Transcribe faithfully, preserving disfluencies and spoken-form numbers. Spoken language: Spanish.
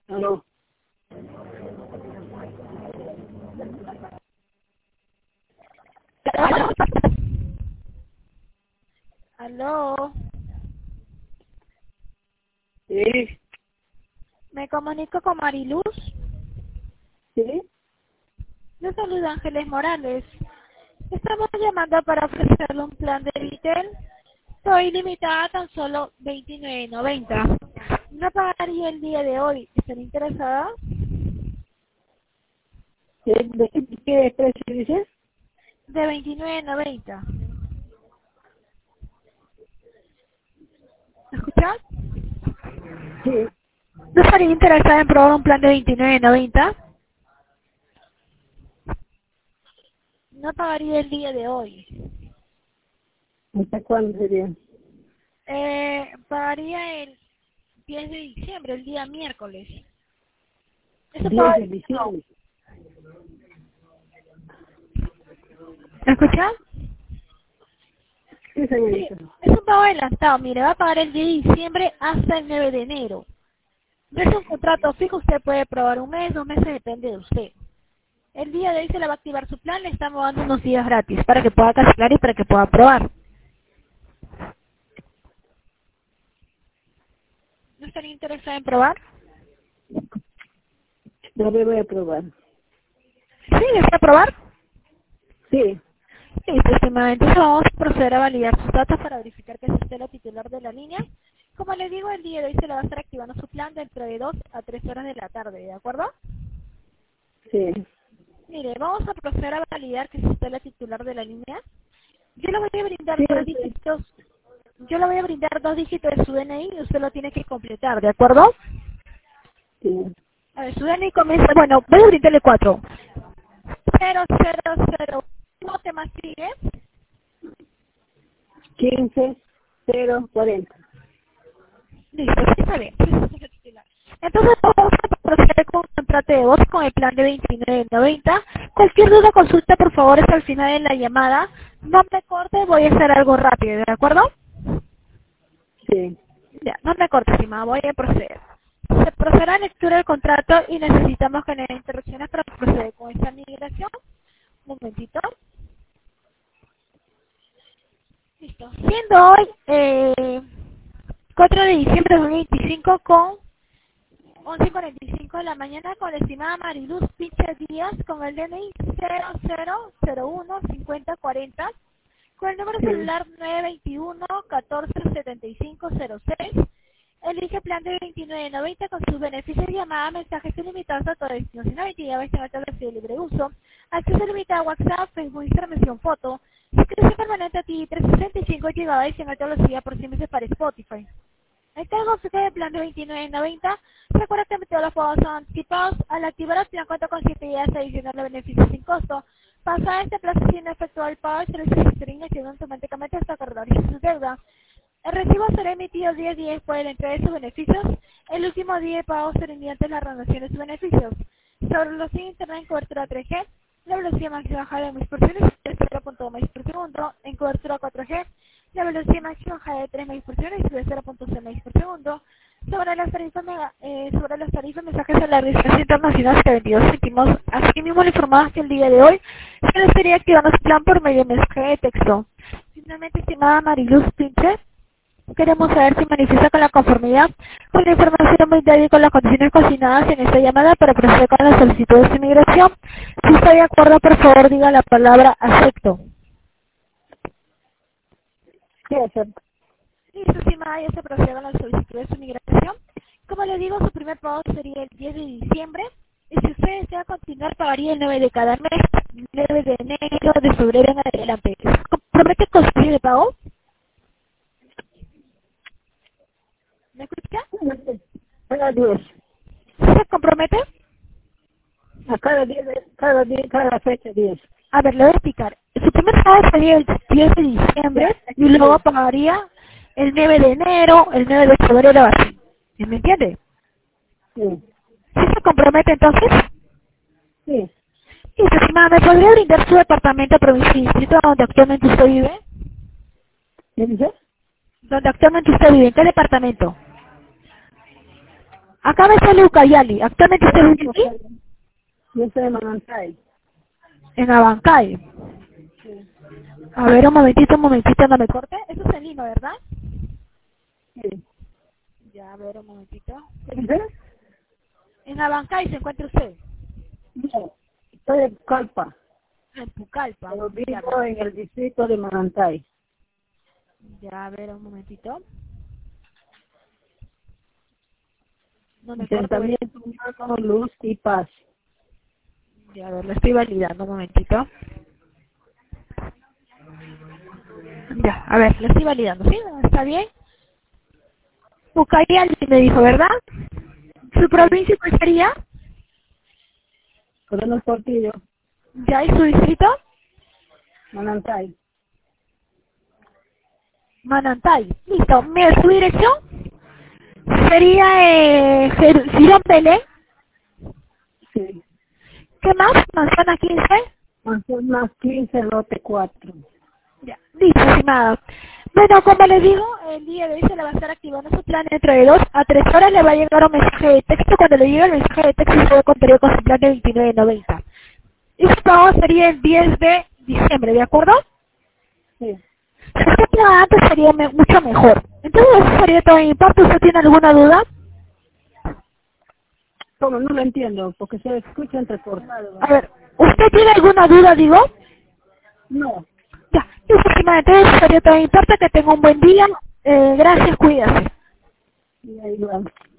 Aló. Aló. Aló. Sí, Me comunico con Mariluz. sí. Yo saludo a Ángeles Morales. Estamos llamando para ofrecerle un plan de Vitel. Soy limitada a tan solo veintinueve noventa. No pagaría el día de hoy. ¿Están interesada? ¿De, de, de qué precio dices? De veintinueve noventa. ¿Me escuchas? Sí. ¿No estaría interesada en probar un plan de veintinueve noventa? No pagaría el día de hoy. ¿Hasta cuándo sería? Eh, pagaría el diez de diciembre, el día miércoles. Eso diez paga. de diciembre. ¿Me escuchas? Sí, Sí, señorita. es un pago adelantado. Mire, va a pagar el diez de diciembre hasta el nueve de enero. No es un contrato fijo, usted puede probar un mes, dos meses, depende de usted. El día de hoy se le va a activar su plan, le estamos dando unos días gratis para que pueda cancelar y para que pueda probar. ¿No estaría interesada en probar? No me voy a probar. Sí, ¿desea probar? Sí. Listo, estimada. Entonces vamos a proceder a validar sus datos para verificar que es usted la titular de la línea. Como le digo, el día de hoy se le va a estar activando su plan dentro de dos a tres horas de la tarde, ¿de acuerdo? Sí. Mire, vamos a proceder a validar que es usted la titular de la línea. Yo le voy a brindar Sí, dos sí. dígitos, yo le voy a brindar dos dígitos de su D N I y usted lo tiene que completar, ¿de acuerdo? Sí. A ver, su D N I comienza, bueno, voy a brindarle cuatro. Cero, cero, cero. ¿Cómo te más sigue? quince, cero, cuarenta. Listo, sí está bien. Entonces vamos a proceder con un contrato de voz con el plan de veintinueve noventa. Cualquier duda consulta, por favor, hasta el final de la llamada. No me corte, voy a hacer algo rápido, ¿de acuerdo? Sí. Ya, no me corte, estimada, voy a proceder. Se procederá a lectura del contrato y necesitamos generar interrupciones para proceder con esta migración. Un momentito. Listo. Siendo hoy eh, cuatro de diciembre de dos mil veinticinco con once y cuarenta y cinco de la mañana con la estimada Mariluz Pinche Díaz con el D N I cero cero cero uno cincuenta cuarenta, con el número Sí. celular nueve dos uno catorce setenta y cinco cero seis. Elige plan de veintinueve noventa con sus beneficios de llamada, mensajes ilimitados a toda destinación, veintidós veinte de libre uso, acceso ilimitado a WhatsApp, Facebook, Instagram, mención foto, suscripción permanente a ti, trescientos sesenta y cinco gigabytes en alta velocidad por seis meses para Spotify. El cargo fijo de plan de veintinueve noventa. Recuerda que todos los pagos son anticipados. Al activar el plan cuenta con siete días adicionales de beneficios sin costo. Pasada este plazo sin efectuar el pago, el servicio se estará iniciando automáticamente hasta que realice su deuda. El recibo será emitido diez días después de la entrega de sus beneficios. El último día de pago será mediante la renovación de sus beneficios. Sobre los sin internet en cobertura tres G, la velocidad máxima baja de megas por segundo es cero punto dos megas por segundo. En cobertura cuatro G, la velocidad máxima baja de tres megas por segundo y sube cero punto seis megas por segundo. Sobre las tarifas mega- eh, sobre las tarifas mensajes a la distancia internacional que veintidós céntimos. Asimismo le informamos que el día de hoy se le estaría activando su plan por medio de mensaje de texto. Finalmente, estimada Mariluz Pinche, queremos saber si manifiesta con la conformidad con la información brindada y con las condiciones consignadas en esta llamada para proceder con la solicitud de su inmigración. Si está de acuerdo, por favor, diga la palabra acepto. Sí, acepto. Listo, estimada, ya se procede con la solicitud de su inmigración. Como le digo, su primer pago sería el diez de diciembre. Y si usted desea continuar, pagaría el nueve de cada mes, nueve de enero, de febrero en adelante. ¿Se compromete con su día de pago? ¿Me escucha? Cada diez. ¿Se compromete? A cada diez, cada día, cada fecha diez. A ver, le voy a explicar. Su primer pago sería el diez de diciembre Ya, y luego pagaría el nueve de enero, el nueve de febrero, así. ¿Me entiende? sí. ¿Sí se compromete entonces? Sí. Y su estimada, ¿me podría brindar su departamento, provincia y distrito donde actualmente usted vive? ¿Qué dice? ¿Donde actualmente usted vive? ¿En qué departamento? Acá me sale Ucayali. ¿Actualmente usted vive aquí? Yo soy de Manantay. En Abancay. Sí. A ver, un momentito, un momentito, no me corte. Eso es en Lima, ¿verdad? Sí. Ya, a ver, un momentito. ¿Ves? En Abancay se encuentra usted. No, estoy de Calpa, En Pucallpa. pero Ya, vivo en el distrito de Manantay. ya, a ver, un momentito. No me corte. voy- Asentamiento humano, luz y paz. Ya, a ver, lo estoy validando, un momentito. Ya, a ver, lo estoy validando, ¿sí? ¿Está bien? Ucayali me dijo, ¿verdad? ¿Su provincia cuál sería? Coronel Portillo, ¿Ya y su distrito? Manantay. Manantay. Listo. Mira, su dirección sería eh, Jer- Girón Belén. Sí. ¿Qué más? Manzana quince. Manzana quince, lote cuatro. Ya, listo, estimado. Bueno, como les digo, el día de hoy se le va a estar activando su plan dentro de dos a tres horas. Le va a llegar un mensaje de texto. Cuando le llegue el mensaje de texto, se va a contar con su plan de veintinueve noventa. Y su pago sería el diez de diciembre, ¿de acuerdo? Sí. Si usted paga antes sería me- mucho mejor. Entonces, eso sería todo de mi parte. ¿Usted tiene alguna duda? ¿Cómo? No lo entiendo, porque se escucha entrecortado. A ver, ¿usted tiene alguna duda, digo? No. Ya, listo, estimada. Entonces, eso sería todo de mi parte. Que tenga un buen día. Eh, gracias, cuídase. Y ahí va.